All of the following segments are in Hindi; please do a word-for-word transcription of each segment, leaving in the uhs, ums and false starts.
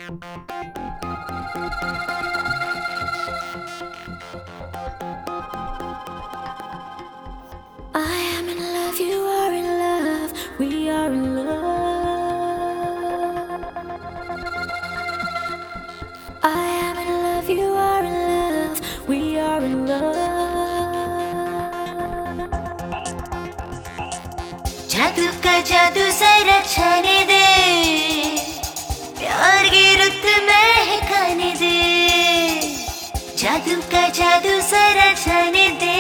I am in love, you are in love, we are in love. I am in love, you are in love, we are in love. जादू का जादू जरा छाने दे, प्यार की रुत महकाने दे। जादू का जादू जरा छाने दे,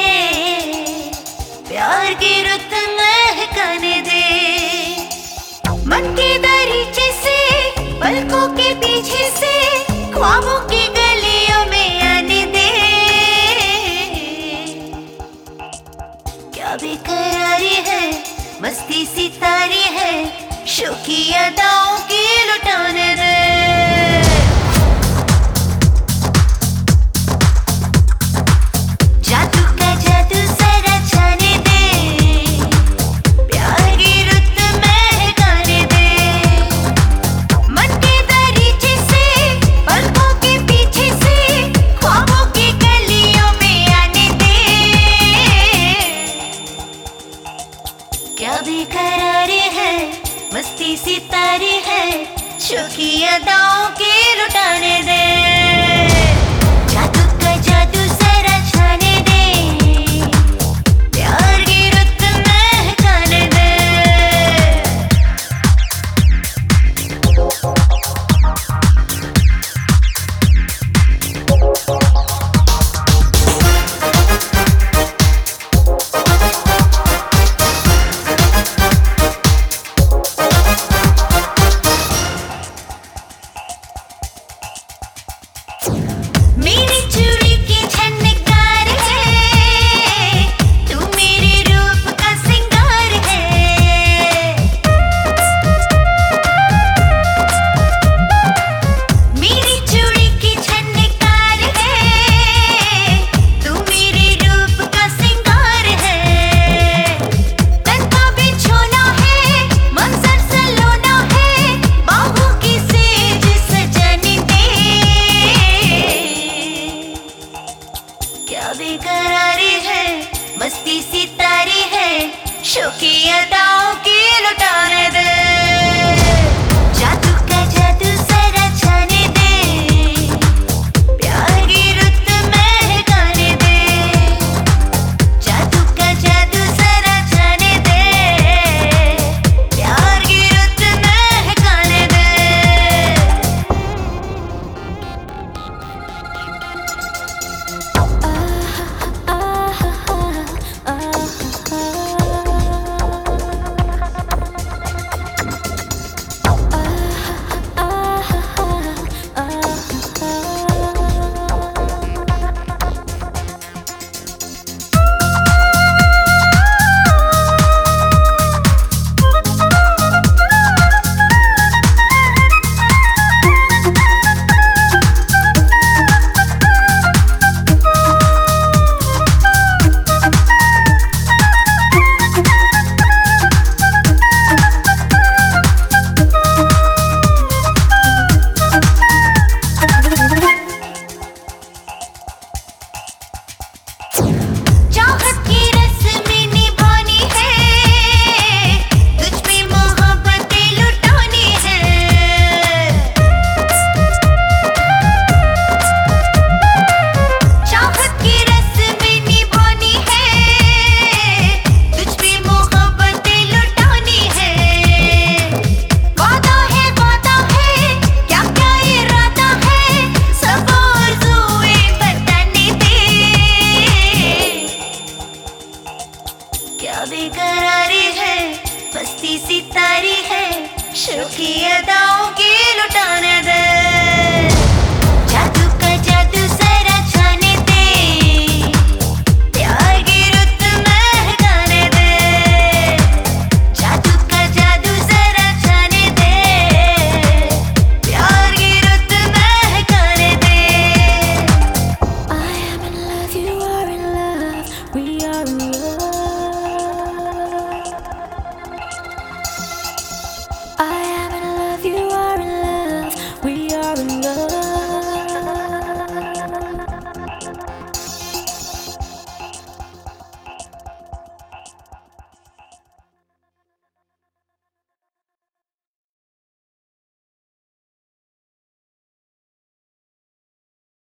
प्यार की रुत महकाने दे। मन के दरीचे से, पलकों के पीछे से, ख्वाबों की गलियों में आने दे। क्या बेकरारी है, मस्ती सितारी है, शौकी अदाओं की लुटाने दे। जादू का जादू जरा छाने दे, प्यार की रुत महकाने दे। मन के दरीचे से, पलकों के पीछे से, ख्वाबों की गलियों में आने दे। क्या बेकरारी है, मस्ती सितारी है, शौकी अदा